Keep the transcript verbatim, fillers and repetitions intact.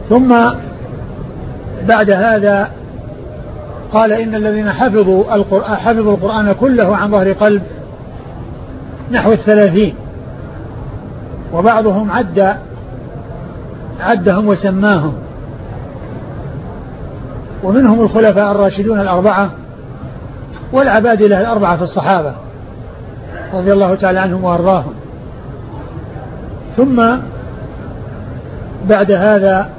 ثم بعد هذا قال إن الذين حفظوا القرآن, حفظوا القرآن كله عن ظهر قلب نحو الثلاثين، وبعضهم عد عدهم وسماهم، ومنهم الخلفاء الراشدون الأربعة والعبادلة الأربعة في الصحابة رضي الله تعالى عنهم وأرضاهم. ثم بعد هذا